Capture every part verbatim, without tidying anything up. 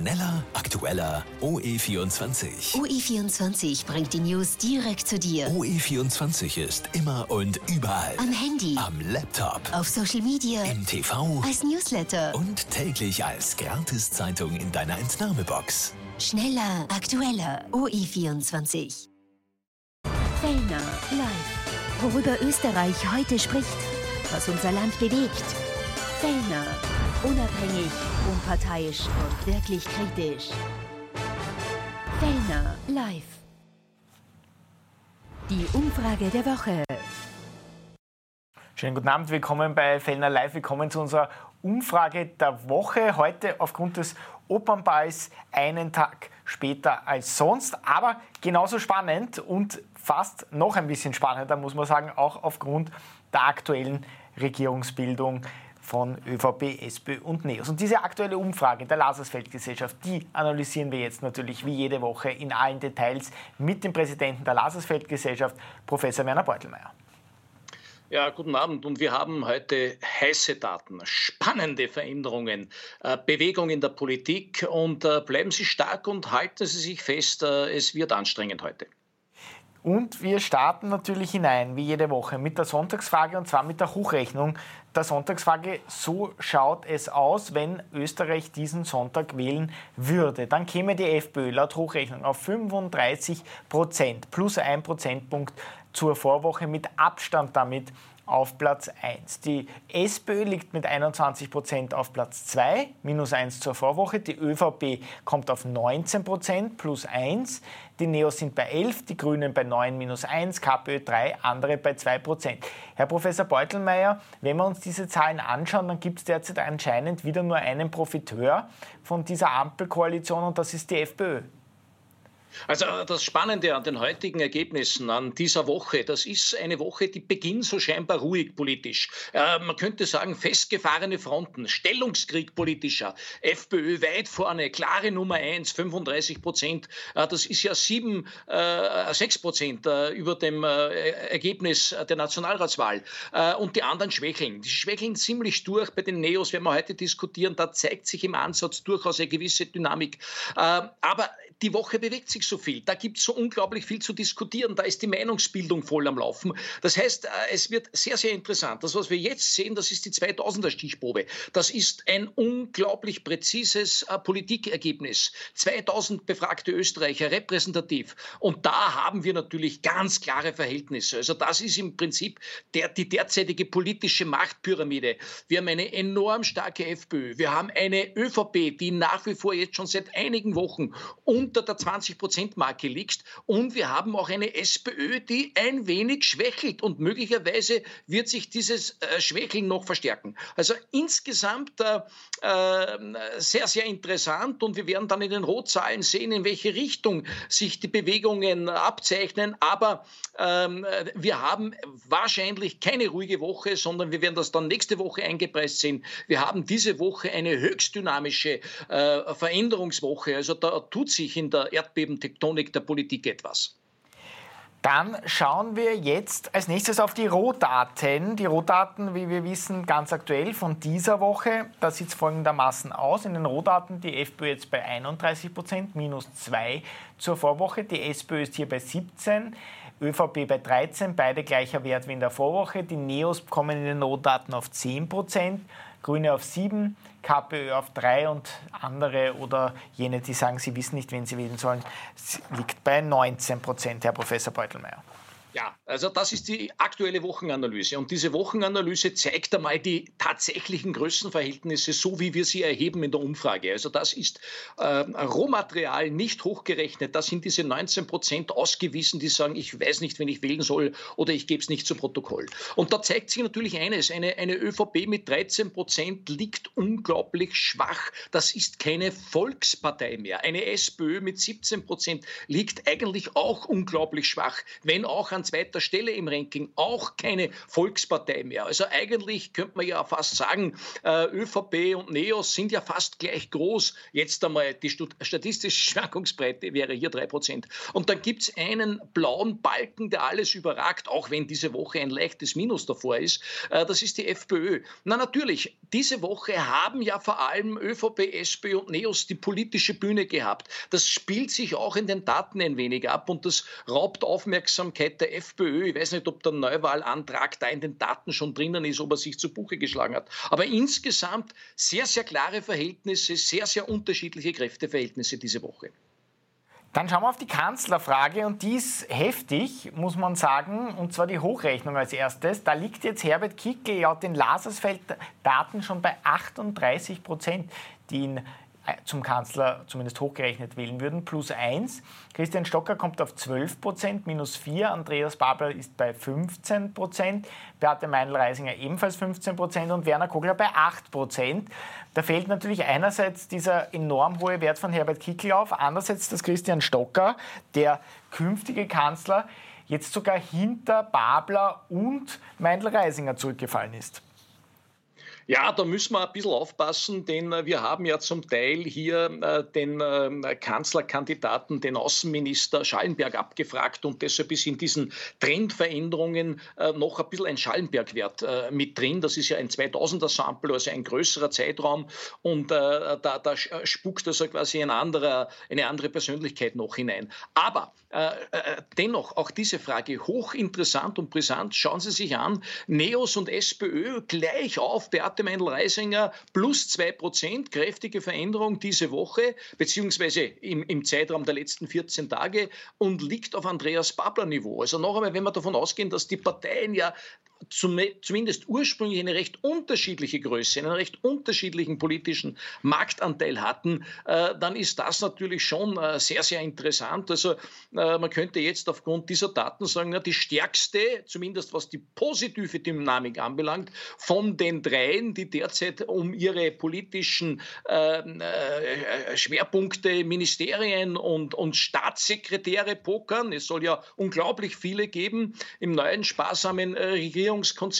Schneller, aktueller, O E vierundzwanzig. O E vierundzwanzig bringt die News direkt zu dir. O E vierundzwanzig ist immer und überall. Am Handy, am Laptop, auf Social Media, im T V, als Newsletter und täglich als Gratis-Zeitung in deiner Entnahmebox. Schneller, aktueller, O E vierundzwanzig. Fellner live. Worüber Österreich heute spricht, was unser Land bewegt. Fellner. Unabhängig, unparteiisch und wirklich kritisch. Fellner live. Die Umfrage der Woche. Schönen guten Abend, willkommen bei Fellner Live. Willkommen zu unserer Umfrage der Woche. Heute aufgrund des Opernballs einen Tag später als sonst, aber genauso spannend und fast noch ein bisschen spannender, muss man sagen, auch aufgrund der aktuellen Regierungsbildung von ÖVP, SPÖ und NEOS. Und diese aktuelle Umfrage der Lazarsfeld-Gesellschaft, die analysieren wir jetzt natürlich wie jede Woche in allen Details mit dem Präsidenten der Lazarsfeld-Gesellschaft, Professor Werner Beutelmeier. Ja, guten Abend. Und wir haben heute heiße Daten, spannende Veränderungen, äh, Bewegung in der Politik. Und äh, bleiben Sie stark und halten Sie sich fest, äh, es wird anstrengend heute. Und wir starten natürlich hinein, wie jede Woche, mit der Sonntagsfrage, und zwar mit der Hochrechnung der Sonntagsfrage. So schaut es aus, wenn Österreich diesen Sonntag wählen würde. Dann käme die FPÖ laut Hochrechnung auf fünfunddreißig Prozent, plus ein Prozentpunkt zur Vorwoche, mit Abstand damit auf Platz eins. Die SPÖ liegt mit einundzwanzig Prozent auf Platz zwei, minus eins zur Vorwoche. Die ÖVP kommt auf neunzehn Prozent, plus eins. Die NEOS sind bei elf, die Grünen bei neun, minus eins, KPÖ drei, andere bei zwei Prozent. Herr Professor Beutelmeier, wenn wir uns diese Zahlen anschauen, dann gibt es derzeit anscheinend wieder nur einen Profiteur von dieser Ampelkoalition, und das ist die FPÖ. Also das Spannende an den heutigen Ergebnissen an dieser Woche, das ist eine Woche, die beginnt so scheinbar ruhig politisch. Äh, man könnte sagen, festgefahrene Fronten, Stellungskrieg politischer, FPÖ weit vorne, klare Nummer eins, fünfunddreißig Prozent. Äh, das ist ja sieben, äh, sechs Prozent äh, über dem äh, Ergebnis der Nationalratswahl. Äh, und die anderen schwächeln. Die schwächeln ziemlich durch. Bei den NEOS werden wir heute diskutieren, da zeigt sich im Ansatz durchaus eine gewisse Dynamik. Äh, aber die Woche bewegt sich so viel, da gibt es so unglaublich viel zu diskutieren, da ist die Meinungsbildung voll am Laufen. Das heißt, es wird sehr, sehr interessant. Das, was wir jetzt sehen, das ist die zweitausender Stichprobe. Das ist ein unglaublich präzises äh, Politikergebnis. zweitausend befragte Österreicher, repräsentativ. Und da haben wir natürlich ganz klare Verhältnisse. Also das ist im Prinzip der, die derzeitige politische Machtpyramide. Wir haben eine enorm starke FPÖ. Wir haben eine ÖVP, die nach wie vor jetzt schon seit einigen Wochen unter der zwanzig Prozent Marke liegt, und wir haben auch eine SPÖ, die ein wenig schwächelt, und möglicherweise wird sich dieses äh, Schwächeln noch verstärken. Also insgesamt äh, äh, sehr, sehr interessant, und wir werden dann in den Rotzahlen sehen, in welche Richtung sich die Bewegungen abzeichnen, aber ähm, wir haben wahrscheinlich keine ruhige Woche, sondern wir werden das dann nächste Woche eingepreist sehen. Wir haben diese Woche eine höchst dynamische äh, Veränderungswoche, also da tut sich in der Erdbebentektonik der Politik etwas. Dann schauen wir jetzt als nächstes auf die Rohdaten. Die Rohdaten, wie wir wissen, ganz aktuell von dieser Woche. Da sieht es folgendermaßen aus. In den Rohdaten die FPÖ jetzt bei einunddreißig Prozent, minus zwei zur Vorwoche. Die SPÖ ist hier bei siebzehn, ÖVP bei dreizehn, beide gleicher Wert wie in der Vorwoche. Die NEOS kommen in den Rohdaten auf zehn Prozent. Grüne auf sieben, KPÖ auf drei, und andere oder jene, die sagen, sie wissen nicht, wen sie wählen sollen, liegt bei neunzehn Prozent, Herr Professor Beutelmeier. Ja, also das ist die aktuelle Wochenanalyse, und diese Wochenanalyse zeigt einmal die tatsächlichen Größenverhältnisse, so wie wir sie erheben in der Umfrage. Also das ist äh, Rohmaterial, nicht hochgerechnet. Da sind diese neunzehn Prozent ausgewiesen, die sagen, ich weiß nicht, wen ich wählen soll, oder ich gebe es nicht zu Protokoll. Und da zeigt sich natürlich eines, eine, eine ÖVP mit dreizehn Prozent liegt unglaublich schwach. Das ist keine Volkspartei mehr. Eine SPÖ mit siebzehn Prozent liegt eigentlich auch unglaublich schwach, wenn auch an zweiter Stelle im Ranking, auch keine Volkspartei mehr. Also eigentlich könnte man ja fast sagen, äh, ÖVP und NEOS sind ja fast gleich groß. Jetzt einmal die statistische Schwankungsbreite wäre hier drei Prozent. Und dann gibt es einen blauen Balken, der alles überragt, auch wenn diese Woche ein leichtes Minus davor ist. Äh, das ist die FPÖ. Na natürlich, diese Woche haben ja vor allem ÖVP, SPÖ und NEOS die politische Bühne gehabt. Das spielt sich auch in den Daten ein wenig ab und das raubt Aufmerksamkeit der FPÖ. Ich weiß nicht, ob der Neuwahlantrag da in den Daten schon drinnen ist, ob er sich zu Buche geschlagen hat. Aber insgesamt sehr, sehr klare Verhältnisse, sehr, sehr unterschiedliche Kräfteverhältnisse diese Woche. Dann schauen wir auf die Kanzlerfrage und die ist heftig, muss man sagen, und zwar die Hochrechnung als erstes. Da liegt jetzt Herbert Kickl laut den Lasersfeld-Daten schon bei achtunddreißig Prozent, die ihn zum Kanzler zumindest hochgerechnet wählen würden, plus eins. Christian Stocker kommt auf zwölf Prozent, minus vier. Andreas Babler ist bei fünfzehn Prozent. Beate Meindl-Reisinger ebenfalls fünfzehn Prozent und Werner Kogler bei acht Prozent. Da fehlt natürlich einerseits dieser enorm hohe Wert von Herbert Kickl auf, andererseits dass Christian Stocker, der künftige Kanzler, jetzt sogar hinter Babler und Meindl-Reisinger zurückgefallen ist. Ja, da müssen wir ein bisschen aufpassen, denn wir haben ja zum Teil hier äh, den äh, Kanzlerkandidaten, den Außenminister Schallenberg abgefragt und deshalb ist in diesen Trendveränderungen äh, noch ein bisschen ein Schallenberg-Wert äh, mit drin. Das ist ja ein zweitausender-Sample, also ein größerer Zeitraum und äh, da, da spuckt also quasi ein anderer, eine andere Persönlichkeit noch hinein. Aber äh, äh, dennoch, auch diese Frage hochinteressant und brisant. Schauen Sie sich an, NEOS und SPÖ gleich auf, Beate Meindl-Reisinger plus zwei Prozent, kräftige Veränderung diese Woche, beziehungsweise im, im Zeitraum der letzten vierzehn Tage und liegt auf Andreas Babler-Niveau. Also noch einmal, wenn wir davon ausgehen, dass die Parteien ja zum, zumindest ursprünglich eine recht unterschiedliche Größe, einen recht unterschiedlichen politischen Marktanteil hatten, äh, dann ist das natürlich schon äh, sehr, sehr interessant. Also äh, man könnte jetzt aufgrund dieser Daten sagen, na, die stärkste, zumindest was die positive Dynamik anbelangt, von den dreien, die derzeit um ihre politischen äh, äh, Schwerpunkte, Ministerien und, und Staatssekretäre pokern. Es soll ja unglaublich viele geben im neuen sparsamen äh, Regierungskonzept.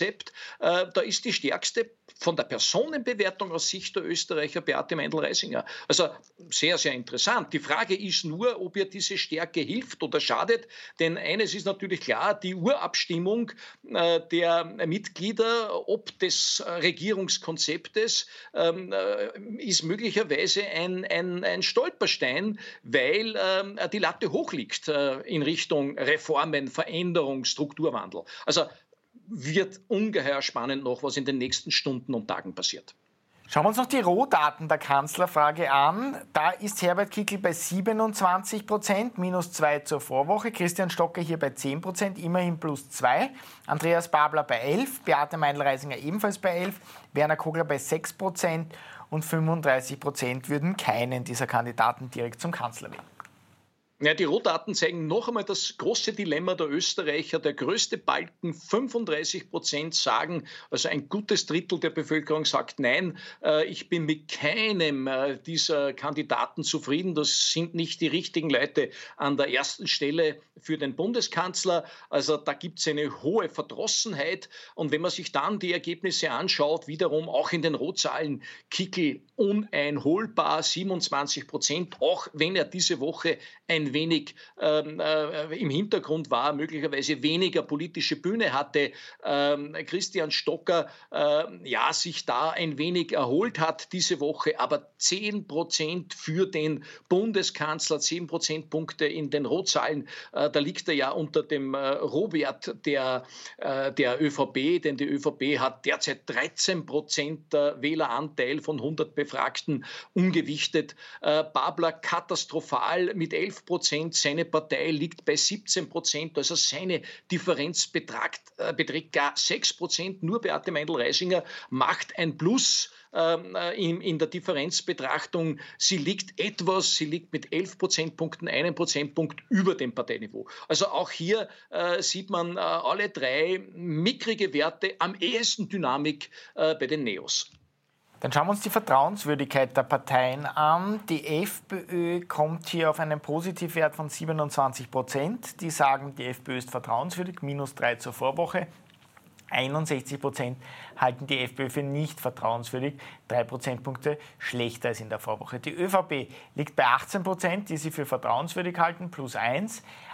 Äh, da ist die stärkste von der Personenbewertung aus Sicht der Österreicher Beate Meindl-Reisinger. Also sehr, sehr interessant. Die Frage ist nur, ob ihr diese Stärke hilft oder schadet. Denn eines ist natürlich klar, die Urabstimmung äh, der Mitglieder ob des Regierungskonzeptes ähm, äh, ist möglicherweise ein, ein, ein Stolperstein, weil äh, die Latte hoch liegt äh, in Richtung Reformen, Veränderung, Strukturwandel. Also wird ungeheuer spannend noch, was in den nächsten Stunden und Tagen passiert. Schauen wir uns noch die Rohdaten der Kanzlerfrage an. Da ist Herbert Kickl bei siebenundzwanzig Prozent, minus zwei zur Vorwoche. Christian Stocker hier bei zehn Prozent, immerhin plus zwei. Andreas Babler bei elf, Beate Meindl-Reisinger ebenfalls bei elf, Werner Kogler bei sechs Prozent und fünfunddreißig Prozent würden keinen dieser Kandidaten direkt zum Kanzler wählen. Ja, die Rohdaten zeigen noch einmal das große Dilemma der Österreicher. Der größte Balken, fünfunddreißig Prozent sagen, also ein gutes Drittel der Bevölkerung sagt nein, äh, ich bin mit keinem äh, dieser Kandidaten zufrieden. Das sind nicht die richtigen Leute an der ersten Stelle für den Bundeskanzler. Also da gibt es eine hohe Verdrossenheit. Und wenn man sich dann die Ergebnisse anschaut, wiederum auch in den Rohzahlen, Kickl uneinholbar, siebenundzwanzig Prozent, auch wenn er diese Woche ein wenig ähm, äh, im Hintergrund war, möglicherweise weniger politische Bühne hatte, ähm, Christian Stocker äh, ja, sich da ein wenig erholt hat diese Woche, aber zehn Prozent für den Bundeskanzler, zehn Prozentpunkte in den Rohzahlen, äh, da liegt er ja unter dem äh, Rohwert der, äh, der ÖVP, denn die ÖVP hat derzeit dreizehn Prozent Wähleranteil von hundert Befragten ungewichtet. Äh, Babler katastrophal mit elf Prozent, seine Partei liegt bei siebzehn Prozent, also seine Differenz beträgt, äh, beträgt gar sechs Prozent. Nur Beate Meindl-Reisinger macht ein Plus ähm, in, in der Differenzbetrachtung. Sie liegt etwas, sie liegt mit elf Prozentpunkten, einen Prozentpunkt über dem Parteiniveau. Also auch hier äh, sieht man äh, alle drei mickrige Werte, am ehesten Dynamik äh, bei den NEOS. Dann schauen wir uns die Vertrauenswürdigkeit der Parteien an. Die FPÖ kommt hier auf einen Positivwert von siebenundzwanzig Prozent. Die sagen, die FPÖ ist vertrauenswürdig, minus drei zur Vorwoche. einundsechzig Prozent halten die FPÖ für nicht vertrauenswürdig, drei Prozentpunkte schlechter als in der Vorwoche. Die ÖVP liegt bei achtzehn Prozent, die sie für vertrauenswürdig halten, plus eins.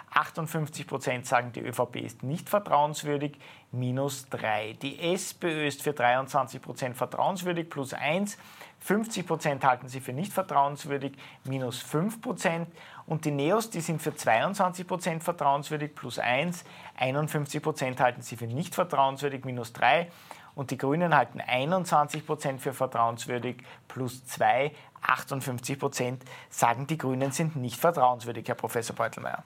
achtundfünfzig Prozent sagen, die ÖVP ist nicht vertrauenswürdig, minus drei. Die SPÖ ist für dreiundzwanzig Prozent vertrauenswürdig, plus eins. fünfzig Prozent halten sie für nicht vertrauenswürdig, minus fünf Prozent. Und die Neos, die sind für zweiundzwanzig Prozent vertrauenswürdig, plus eins. einundfünfzig Prozent halten sie für nicht vertrauenswürdig, minus drei. Und die Grünen halten einundzwanzig Prozent für vertrauenswürdig, plus zwei. achtundfünfzig Prozent sagen, die Grünen sind nicht vertrauenswürdig, Herr Professor Beutelmeier.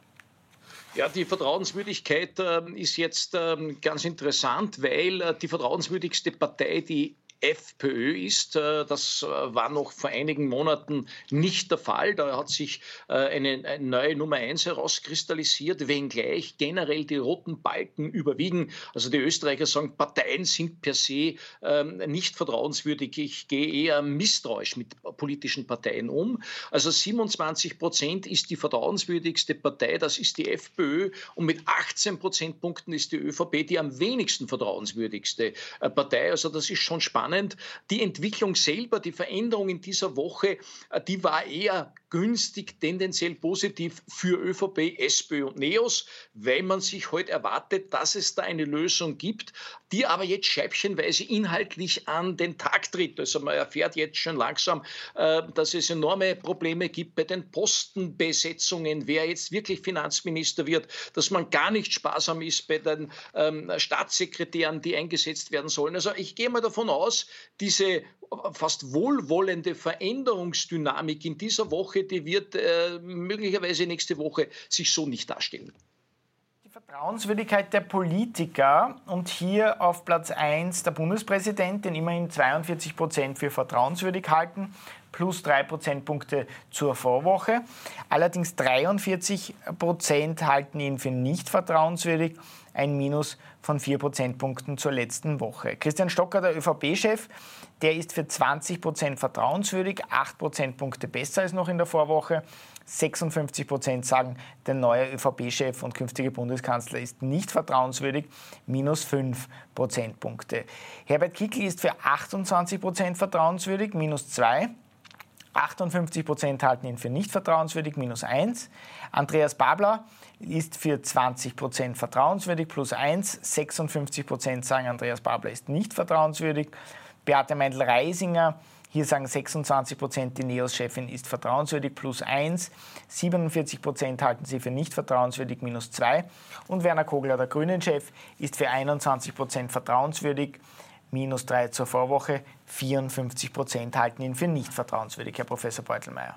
Ja, die Vertrauenswürdigkeit äh, ist jetzt äh, ganz interessant, weil äh, die vertrauenswürdigste Partei die FPÖ ist. Das war noch vor einigen Monaten nicht der Fall. Da hat sich eine neue Nummer eins herauskristallisiert, wenngleich generell die roten Balken überwiegen. Also die Österreicher sagen, Parteien sind per se nicht vertrauenswürdig. Ich gehe eher misstrauisch mit politischen Parteien um. Also siebenundzwanzig Prozent ist die vertrauenswürdigste Partei, das ist die FPÖ. Und mit achtzehn Prozentpunkten ist die ÖVP die am wenigsten vertrauenswürdigste Partei. Also das ist schon spannend. Die Entwicklung selber, die Veränderung in dieser Woche, die war eher günstig, tendenziell positiv für ÖVP, SPÖ und Neos, weil man sich heute erwartet, dass es da eine Lösung gibt, die aber jetzt scheibchenweise inhaltlich an den Tag tritt. Also man erfährt jetzt schon langsam, dass es enorme Probleme gibt bei den Postenbesetzungen, wer jetzt wirklich Finanzminister wird, dass man gar nicht sparsam ist bei den ähm, Staatssekretären, die eingesetzt werden sollen. Also ich gehe mal davon aus, diese fast wohlwollende Veränderungsdynamik in dieser Woche, die wird äh, möglicherweise nächste Woche sich so nicht darstellen. Die Vertrauenswürdigkeit der Politiker und hier auf Platz eins der Bundespräsident, den immerhin zweiundvierzig Prozent für vertrauenswürdig halten, plus drei Prozentpunkte zur Vorwoche. Allerdings dreiundvierzig Prozent halten ihn für nicht vertrauenswürdig, ein Minus von vier Prozentpunkten zur letzten Woche. Christian Stocker, der ÖVP-Chef, der ist für zwanzig Prozent vertrauenswürdig, acht Prozentpunkte besser als noch in der Vorwoche. sechsundfünfzig Prozent sagen, der neue ÖVP-Chef und künftige Bundeskanzler ist nicht vertrauenswürdig, minus fünf Prozentpunkte. Herbert Kickl ist für achtundzwanzig Prozent vertrauenswürdig, minus zwei. achtundfünfzig Prozent halten ihn für nicht vertrauenswürdig, minus eins. Andreas Babler ist für zwanzig Prozent vertrauenswürdig, plus eins. sechsundfünfzig Prozent sagen, Andreas Babler ist nicht vertrauenswürdig. Beate Meindl-Reisinger, hier sagen sechsundzwanzig Prozent, die Neos-Chefin ist vertrauenswürdig, plus eins. siebenundvierzig Prozent halten sie für nicht vertrauenswürdig, minus zwei. Und Werner Kogler, der Grünen-Chef, ist für einundzwanzig Prozent vertrauenswürdig, minus drei zur Vorwoche. vierundfünfzig Prozent halten ihn für nicht vertrauenswürdig, Herr Professor Beutelmeier.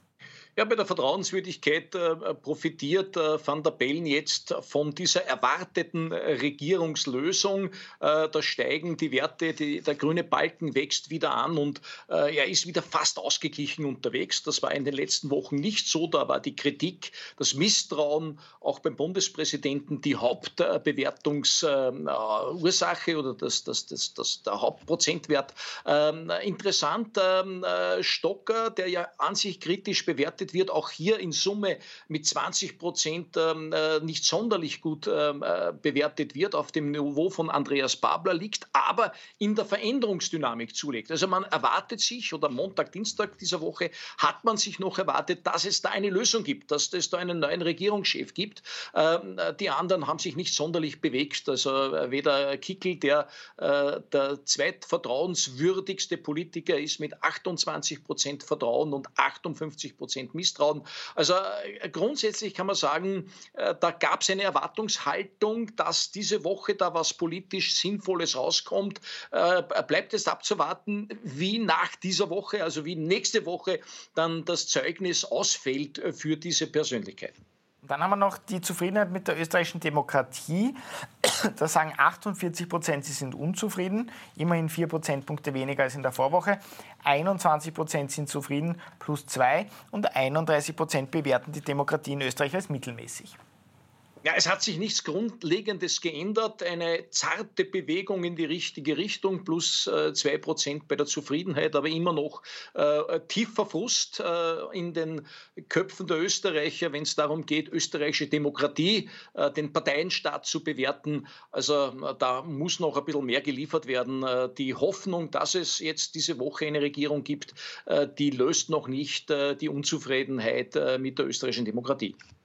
Ja, bei der Vertrauenswürdigkeit äh, profitiert äh, Van der Bellen jetzt von dieser erwarteten äh, Regierungslösung. Äh, da steigen die Werte, die, der grüne Balken wächst wieder an und äh, er ist wieder fast ausgeglichen unterwegs. Das war in den letzten Wochen nicht so. Da war die Kritik, das Misstrauen auch beim Bundespräsidenten die Hauptbewertungsursache äh, oder das, das, das, das, der Hauptprozentwert. Ähm, interessant, ähm, äh, Stocker, der ja an sich kritisch bewertet wird, auch hier in Summe mit zwanzig Prozent ähm, nicht sonderlich gut ähm, bewertet wird, auf dem Niveau von Andreas Babler liegt, aber in der Veränderungsdynamik zulegt. Also man erwartet sich, oder Montag, Dienstag dieser Woche, hat man sich noch erwartet, dass es da eine Lösung gibt, dass es da einen neuen Regierungschef gibt. Ähm, die anderen haben sich nicht sonderlich bewegt. Also weder Kickl, der äh, der zweitvertrauenswürdigste Politiker ist mit achtundzwanzig Prozent Vertrauen und achtundfünfzig Prozent Misstrauen. Also äh, grundsätzlich kann man sagen, äh, da gab es eine Erwartungshaltung, dass diese Woche da was politisch Sinnvolles rauskommt. Äh, bleibt es abzuwarten, wie nach dieser Woche, also wie nächste Woche dann das Zeugnis ausfällt äh, für diese Persönlichkeiten. Dann haben wir noch die Zufriedenheit mit der österreichischen Demokratie. Da sagen achtundvierzig Prozent, sie sind unzufrieden, immerhin vier Prozentpunkte weniger als in der Vorwoche. einundzwanzig Prozent sind zufrieden, plus zwei. Und einunddreißig Prozent bewerten die Demokratie in Österreich als mittelmäßig. Ja, es hat sich nichts Grundlegendes geändert. Eine zarte Bewegung in die richtige Richtung, plus äh, zwei Prozent bei der Zufriedenheit, aber immer noch äh, tiefer Frust äh, in den Köpfen der Österreicher, wenn es darum geht, österreichische Demokratie, äh, den Parteienstaat zu bewerten. Also äh, da muss noch ein bisschen mehr geliefert werden. Äh, die Hoffnung, dass es jetzt diese Woche eine Regierung gibt, äh, die löst noch nicht äh, die Unzufriedenheit äh, mit der österreichischen Demokratie.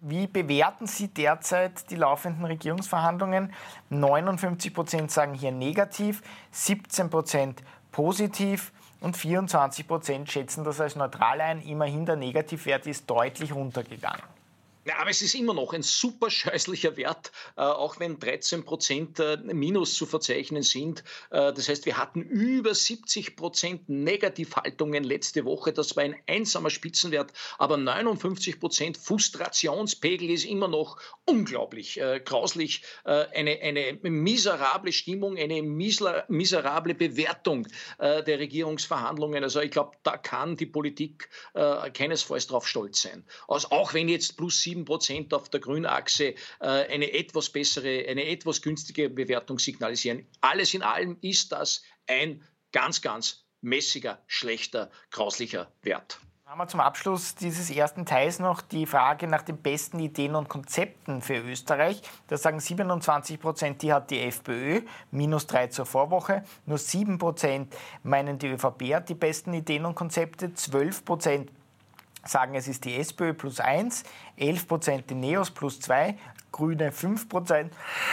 Wie bewerten Sie derzeit die laufenden Regierungsverhandlungen? neunundfünfzig Prozent sagen hier negativ, siebzehn Prozent positiv und vierundzwanzig Prozent schätzen das als neutral ein. Immerhin der Negativwert ist deutlich runtergegangen. Ja, aber es ist immer noch ein super scheußlicher Wert, äh, auch wenn dreizehn Prozent äh, Minus zu verzeichnen sind. Äh, das heißt, wir hatten über siebzig Prozent Negativhaltungen letzte Woche. Das war ein einsamer Spitzenwert, aber neunundfünfzig Prozent Frustrationspegel ist immer noch unglaublich äh, grauslich. Äh, eine, eine miserable Stimmung, eine miser, miserable Bewertung äh, der Regierungsverhandlungen. Also ich glaube, da kann die Politik äh, keinesfalls drauf stolz sein. Also auch wenn jetzt plus sieben Prozent auf der Grünachse äh, eine etwas bessere, eine etwas günstige Bewertung signalisieren. Alles in allem ist das ein ganz, ganz messiger, schlechter, grauslicher Wert. Haben wir zum Abschluss dieses ersten Teils noch die Frage nach den besten Ideen und Konzepten für Österreich. Da sagen siebenundzwanzig Prozent, die hat die FPÖ, minus drei zur Vorwoche. Nur sieben Prozent meinen, die ÖVP hat die besten Ideen und Konzepte. zwölf Prozent sagen, es ist die SPÖ plus eins, elf Prozent die NEOS plus zwei, Grüne fünf Prozent,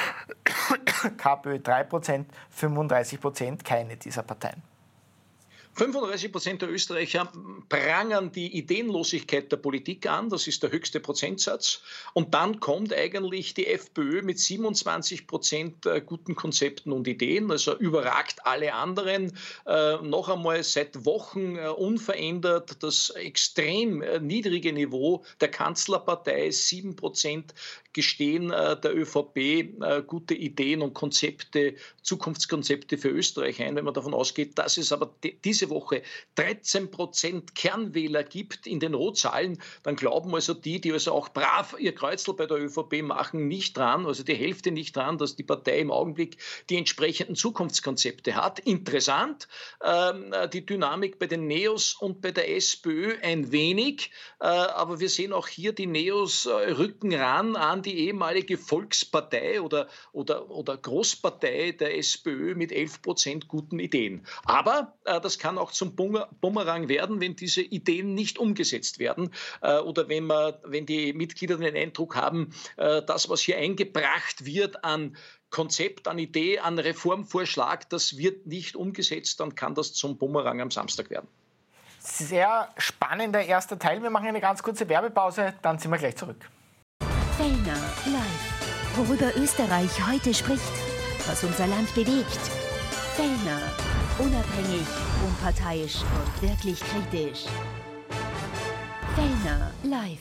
KPÖ drei Prozent, fünfunddreißig Prozent keine dieser Parteien. fünfunddreißig Prozent der Österreicher prangern die Ideenlosigkeit der Politik an. Das ist der höchste Prozentsatz. Und dann kommt eigentlich die FPÖ mit siebenundzwanzig Prozent guten Konzepten und Ideen. Also überragt alle anderen. Äh, noch einmal seit Wochen äh, unverändert das extrem äh, niedrige Niveau der Kanzlerpartei. sieben Prozent gestehen äh, der ÖVP äh, gute Ideen und Konzepte, Zukunftskonzepte für Österreich ein, wenn man davon ausgeht, dass es aber diese Woche dreizehn Prozent Kernwähler gibt in den Rotzahlen, dann glauben also die, die also auch brav ihr Kreuzel bei der ÖVP machen, nicht dran, also die Hälfte nicht dran, dass die Partei im Augenblick die entsprechenden Zukunftskonzepte hat. Interessant, ähm, die Dynamik bei den NEOS und bei der SPÖ ein wenig, äh, aber wir sehen auch hier, die NEOS äh, rücken ran an die ehemalige Volkspartei oder, oder, oder Großpartei der SPÖ mit elf Prozent guten Ideen. Aber äh, das kann auch zum Bumerang werden, wenn diese Ideen nicht umgesetzt werden äh, oder wenn, man, wenn die Mitglieder den Eindruck haben, äh, das, was hier eingebracht wird an Konzept, an Idee, an Reformvorschlag, das wird nicht umgesetzt, dann kann das zum Bumerang am Samstag werden. Sehr spannender erster Teil. Wir machen eine ganz kurze Werbepause, dann sind wir gleich zurück. Fellner live. Worüber Österreich heute spricht, was unser Land bewegt. Fellner. Unabhängig, unparteiisch und wirklich kritisch. Fellner live.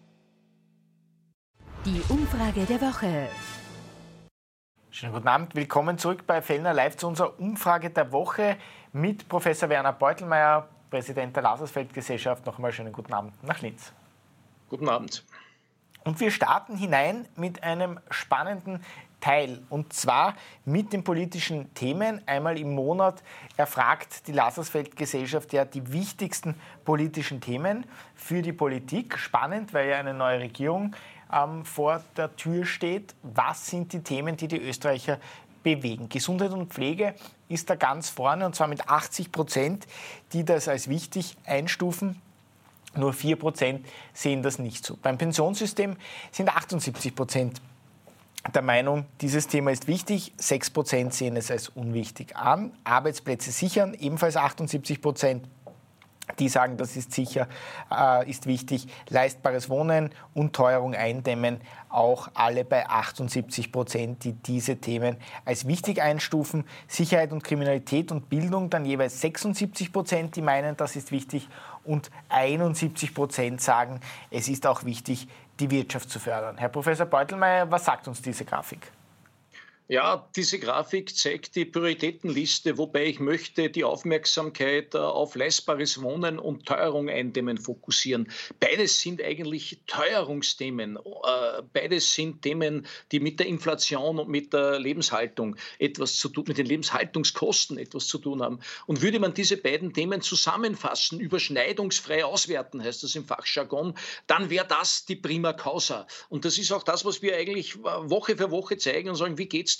Die Umfrage der Woche. Schönen guten Abend, willkommen zurück bei Fellner live zu unserer Umfrage der Woche mit Professor Werner Beutelmeier, Präsident der Lazarsfeld-Gesellschaft. Noch einmal schönen guten Abend nach Linz. Guten Abend. Und wir starten hinein mit einem spannenden Teil, und zwar mit den politischen Themen. Einmal im Monat erfragt die Lazarsfeld-Gesellschaft ja die wichtigsten politischen Themen für die Politik. Spannend, weil ja eine neue Regierung ähm, vor der Tür steht. Was sind die Themen, die die Österreicher bewegen? Gesundheit und Pflege ist da ganz vorne, und zwar mit achtzig Prozent, die das als wichtig einstufen. Nur vier Prozent sehen das nicht so. Beim Pensionssystem sind achtundsiebzig Prozent der Meinung, dieses Thema ist wichtig. sechs Prozent sehen es als unwichtig an. Arbeitsplätze sichern, ebenfalls achtundsiebzig Prozent. Die sagen, das ist sicher, äh, ist wichtig. Leistbares Wohnen und Teuerung eindämmen, auch alle bei achtundsiebzig Prozent, die diese Themen als wichtig einstufen. Sicherheit und Kriminalität und Bildung dann jeweils sechsundsiebzig Prozent, die meinen, das ist wichtig. Und einundsiebzig Prozent sagen, es ist auch wichtig, die Wirtschaft zu fördern. Herr Professor Beutelmeier, was sagt uns diese Grafik? Ja, diese Grafik zeigt die Prioritätenliste, wobei ich möchte die Aufmerksamkeit auf leistbares Wohnen und Teuerung eindämmen fokussieren. Beides sind eigentlich Teuerungsthemen. Beides sind Themen, die mit der Inflation und mit der Lebenshaltung etwas zu tun, mit den Lebenshaltungskosten etwas zu tun haben. Und würde man diese beiden Themen zusammenfassen, überschneidungsfrei auswerten, heißt das im Fachjargon, dann wäre das die Prima Causa. Und das ist auch das, was wir eigentlich Woche für Woche zeigen und sagen, wie geht es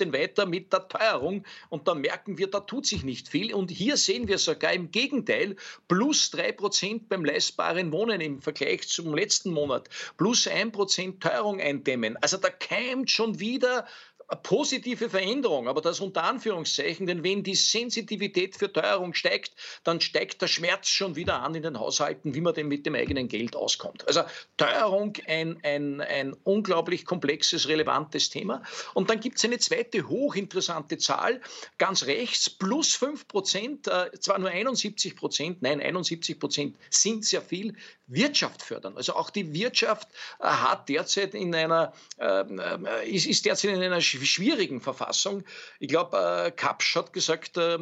denn weiter mit der Teuerung? Und da merken wir, da tut sich nicht viel. Und hier sehen wir sogar im Gegenteil plus drei Prozent beim leistbaren Wohnen im Vergleich zum letzten Monat, plus ein Prozent Teuerung eindämmen. Also da keimt schon wieder eine positive Veränderung, aber das unter Anführungszeichen, denn wenn die Sensitivität für Teuerung steigt, dann steigt der Schmerz schon wieder an in den Haushalten, wie man denn mit dem eigenen Geld auskommt. Also Teuerung, ein, ein, ein unglaublich komplexes, relevantes Thema. Und dann gibt es eine zweite hochinteressante Zahl, ganz rechts, plus fünf Prozent, äh, zwar nur einundsiebzig Prozent, nein, einundsiebzig Prozent sind sehr viel, Wirtschaft fördern. Also auch die Wirtschaft äh, hat derzeit in einer, äh, ist, ist derzeit in einer schwierigen Verfassung. Ich glaube, äh, Kapsch hat gesagt, äh,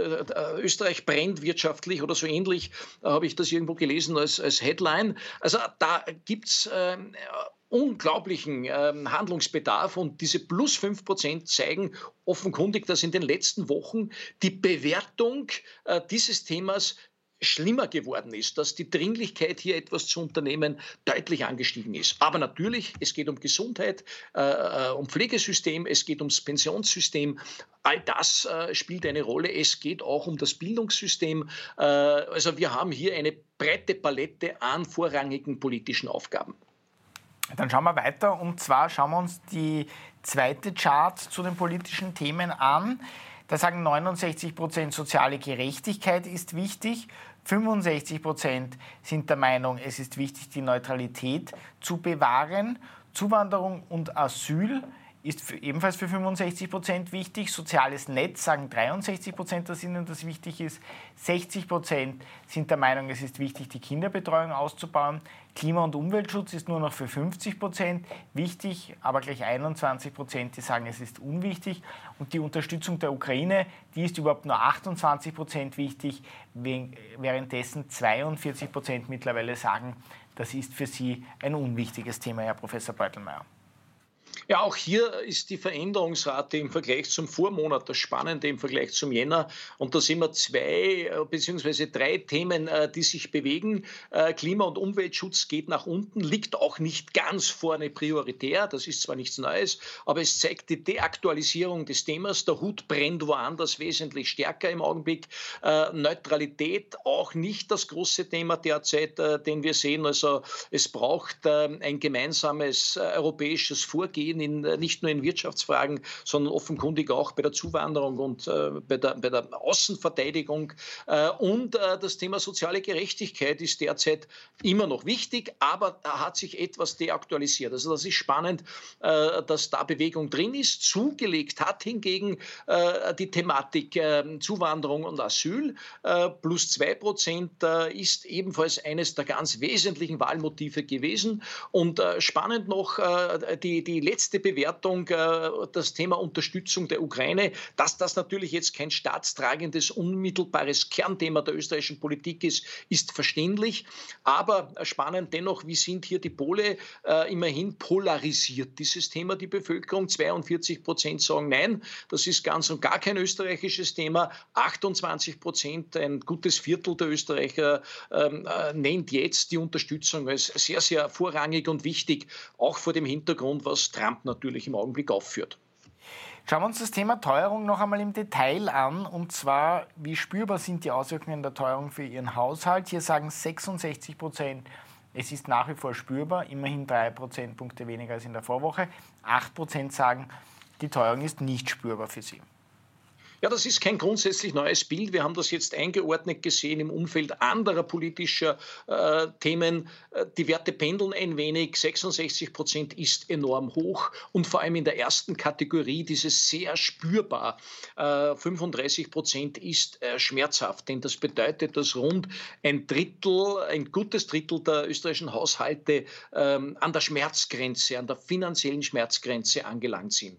äh, Österreich brennt wirtschaftlich oder so ähnlich, äh, habe ich das irgendwo gelesen als, als Headline. Also da gibt es äh, unglaublichen äh, Handlungsbedarf und diese plus fünf Prozent zeigen offenkundig, dass in den letzten Wochen die Bewertung äh, dieses Themas schlimmer geworden ist, dass die Dringlichkeit, hier etwas zu unternehmen, deutlich angestiegen ist. Aber natürlich, es geht um Gesundheit, äh, um Pflegesystem, es geht ums Pensionssystem. All das äh, spielt eine Rolle. Es geht auch um das Bildungssystem. Äh, also wir haben hier eine breite Palette an vorrangigen politischen Aufgaben. Dann schauen wir weiter und zwar schauen wir uns die zweite Chart zu den politischen Themen an. Da sagen neunundsechzig Prozent soziale Gerechtigkeit ist wichtig, fünfundsechzig Prozent sind der Meinung, es ist wichtig, die Neutralität zu bewahren. Zuwanderung und Asyl ist für, ebenfalls für fünfundsechzig Prozent wichtig. Soziales Netz sagen dreiundsechzig Prozent, dass ihnen das wichtig ist. sechzig Prozent sind der Meinung, es ist wichtig, die Kinderbetreuung auszubauen. Klima- und Umweltschutz ist nur noch für fünfzig Prozent wichtig, aber gleich einundzwanzig Prozent, die sagen, es ist unwichtig. Und die Unterstützung der Ukraine, die ist überhaupt nur achtundzwanzig Prozent wichtig, währenddessen zweiundvierzig Prozent mittlerweile sagen, das ist für sie ein unwichtiges Thema, Herr Professor Beutelmeier. Ja, auch hier ist die Veränderungsrate im Vergleich zum Vormonat das Spannende im Vergleich zum Jänner. Und da sehen wir zwei bzw. drei Themen, die sich bewegen. Klima- und Umweltschutz geht nach unten, liegt auch nicht ganz vorne prioritär. Das ist zwar nichts Neues, aber es zeigt die Deaktualisierung des Themas. Der Hut brennt woanders wesentlich stärker im Augenblick. Neutralität auch nicht das große Thema derzeit, den wir sehen. Also es braucht ein gemeinsames europäisches Vorgehen, In, nicht nur in Wirtschaftsfragen, sondern offenkundig auch bei der Zuwanderung und äh, bei, der, bei der Außenverteidigung. Äh, und äh, das Thema soziale Gerechtigkeit ist derzeit immer noch wichtig, aber da hat sich etwas deaktualisiert. Also das ist spannend, äh, dass da Bewegung drin ist. Zugelegt hat hingegen äh, die Thematik äh, Zuwanderung und Asyl. Äh, plus zwei Prozent äh, ist ebenfalls eines der ganz wesentlichen Wahlmotive gewesen. Und äh, spannend noch äh, die, die letzte Bewertung, das Thema Unterstützung der Ukraine, dass das natürlich jetzt kein staatstragendes, unmittelbares Kernthema der österreichischen Politik ist, ist verständlich. Aber spannend dennoch, wie sind hier die Pole? Immerhin polarisiert dieses Thema die Bevölkerung. zweiundvierzig Prozent sagen nein, das ist ganz und gar kein österreichisches Thema. achtundzwanzig Prozent, ein gutes Viertel der Österreicher, ähm, nennt jetzt die Unterstützung als sehr, sehr vorrangig und wichtig, auch vor dem Hintergrund, was Trump natürlich im Augenblick aufführt. Schauen wir uns das Thema Teuerung noch einmal im Detail an. Und zwar, wie spürbar sind die Auswirkungen der Teuerung für Ihren Haushalt? Hier sagen sechsundsechzig Prozent, es ist nach wie vor spürbar, immerhin drei Prozentpunkte weniger als in der Vorwoche. acht Prozent sagen, die Teuerung ist nicht spürbar für Sie. Ja, das ist kein grundsätzlich neues Bild. Wir haben das jetzt eingeordnet gesehen im Umfeld anderer politischer äh, Themen. Die Werte pendeln ein wenig. sechsundsechzig Prozent ist enorm hoch und vor allem in der ersten Kategorie dieses sehr spürbar. Äh, fünfunddreißig Prozent ist äh, schmerzhaft, denn das bedeutet, dass rund ein Drittel, ein gutes Drittel der österreichischen Haushalte äh, an der Schmerzgrenze, an der finanziellen Schmerzgrenze angelangt sind.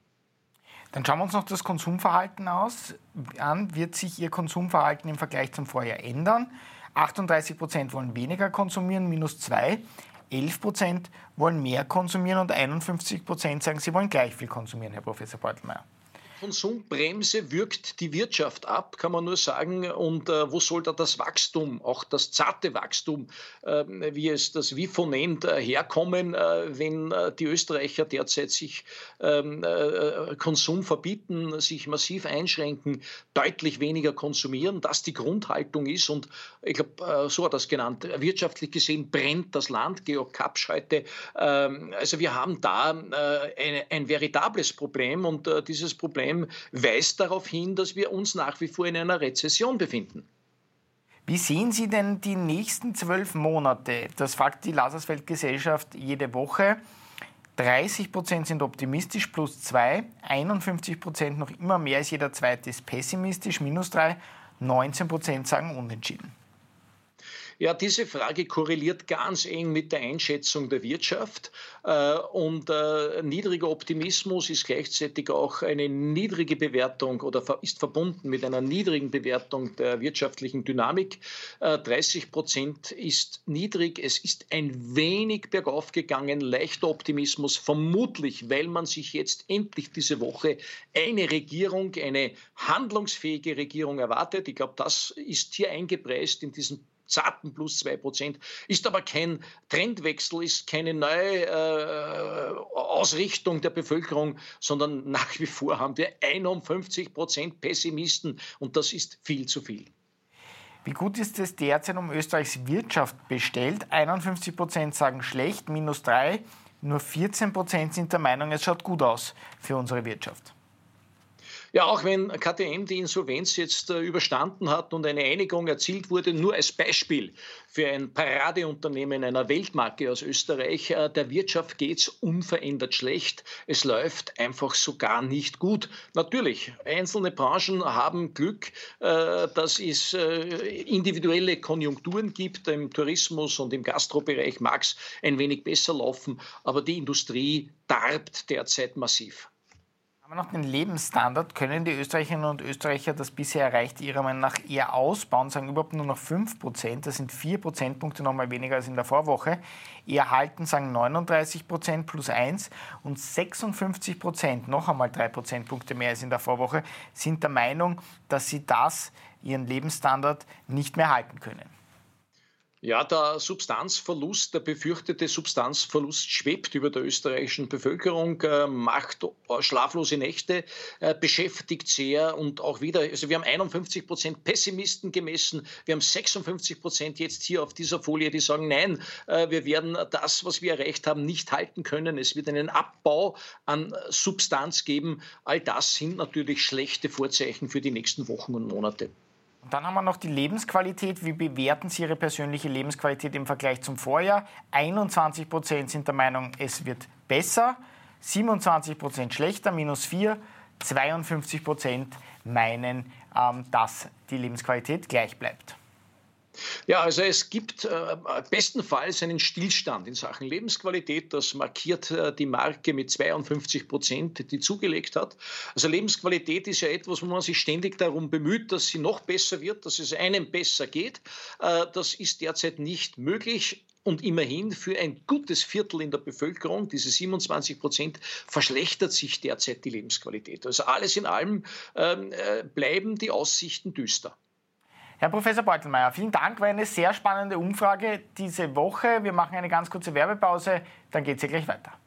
Dann schauen wir uns noch das Konsumverhalten aus, an. Wird sich Ihr Konsumverhalten im Vergleich zum Vorjahr ändern? achtunddreißig Prozent wollen weniger konsumieren, minus zwei. elf Prozent wollen mehr konsumieren und einundfünfzig Prozent sagen, sie wollen gleich viel konsumieren, Herr Professor Beutelmeier. Konsumbremse wirkt die Wirtschaft ab, kann man nur sagen. Und äh, wo soll da das Wachstum, auch das zarte Wachstum, äh, wie es das WIFO nennt, äh, herkommen, äh, wenn äh, die Österreicher derzeit sich ähm, äh, Konsum verbieten, sich massiv einschränken, deutlich weniger konsumieren, das die Grundhaltung ist. Und ich glaube, äh, so hat er das genannt, wirtschaftlich gesehen brennt das Land, Georg Kapsch heute. Ähm, also wir haben da äh, eine, ein veritables Problem und äh, dieses Problem weist darauf hin, dass wir uns nach wie vor in einer Rezession befinden. Wie sehen Sie denn die nächsten zwölf Monate? Das fragt die Lazarsfeld-Gesellschaft jede Woche. dreißig Prozent sind optimistisch, plus zwei. einundfünfzig Prozent noch immer mehr als jeder Zweite ist pessimistisch, minus drei. neunzehn Prozent sagen unentschieden. Ja, diese Frage korreliert ganz eng mit der Einschätzung der Wirtschaft. Und niedriger Optimismus ist gleichzeitig auch eine niedrige Bewertung oder ist verbunden mit einer niedrigen Bewertung der wirtschaftlichen Dynamik. dreißig Prozent ist niedrig. Es ist ein wenig bergauf gegangen, leichter Optimismus, vermutlich, weil man sich jetzt endlich diese Woche eine Regierung, eine handlungsfähige Regierung erwartet. Ich glaube, das ist hier eingepreist in diesen zarten plus zwei Prozent, ist aber kein Trendwechsel, ist keine neue äh, Ausrichtung der Bevölkerung, sondern nach wie vor haben wir einundfünfzig Prozent Pessimisten und das ist viel zu viel. Wie gut ist es derzeit um Österreichs Wirtschaft bestellt? einundfünfzig Prozent sagen schlecht, minus drei, nur vierzehn Prozent sind der Meinung, es schaut gut aus für unsere Wirtschaft. Ja, auch wenn K T M die Insolvenz jetzt äh, überstanden hat und eine Einigung erzielt wurde, nur als Beispiel für ein Paradeunternehmen einer Weltmarke aus Österreich, äh, der Wirtschaft geht es unverändert schlecht. Es läuft einfach so gar nicht gut. Natürlich, einzelne Branchen haben Glück, äh, dass es äh, individuelle Konjunkturen gibt. Im Tourismus und im Gastrobereich mag es ein wenig besser laufen, aber die Industrie darbt derzeit massiv. Haben wir noch den Lebensstandard? Können die Österreicherinnen und Österreicher das bisher erreichte ihrer Meinung nach eher ausbauen? Sagen überhaupt nur noch fünf Prozent. Das sind vier Prozentpunkte noch mal weniger als in der Vorwoche. Eher halten, sagen neununddreißig Prozent plus eins. Und sechsundfünfzig Prozent, noch einmal drei Prozentpunkte mehr als in der Vorwoche, sind der Meinung, dass sie das, ihren Lebensstandard, nicht mehr halten können. Ja, der Substanzverlust, der befürchtete Substanzverlust schwebt über der österreichischen Bevölkerung, äh, macht schlaflose Nächte, äh, beschäftigt sehr und auch wieder, also wir haben einundfünfzig Prozent Pessimisten gemessen, wir haben sechsundfünfzig Prozent jetzt hier auf dieser Folie, die sagen, nein, äh, wir werden das, was wir erreicht haben, nicht halten können. Es wird einen Abbau an Substanz geben. All das sind natürlich schlechte Vorzeichen für die nächsten Wochen und Monate. Und dann haben wir noch die Lebensqualität. Wie bewerten Sie Ihre persönliche Lebensqualität im Vergleich zum Vorjahr? einundzwanzig Prozent sind der Meinung, es wird besser, siebenundzwanzig Prozent schlechter, minus vier, zweiundfünfzig Prozent meinen, ähm, dass die Lebensqualität gleich bleibt. Ja, also es gibt äh, bestenfalls einen Stillstand in Sachen Lebensqualität. Das markiert äh, die Marke mit zweiundfünfzig Prozent, die zugelegt hat. Also Lebensqualität ist ja etwas, wo man sich ständig darum bemüht, dass sie noch besser wird, dass es einem besser geht. Äh, das ist derzeit nicht möglich. Und immerhin für ein gutes Viertel in der Bevölkerung, diese siebenundzwanzig Prozent, verschlechtert sich derzeit die Lebensqualität. Also alles in allem ähm, äh, bleiben die Aussichten düster. Herr Professor Beutelmeier, vielen Dank. War eine sehr spannende Umfrage diese Woche. Wir machen eine ganz kurze Werbepause, dann geht es hier gleich weiter.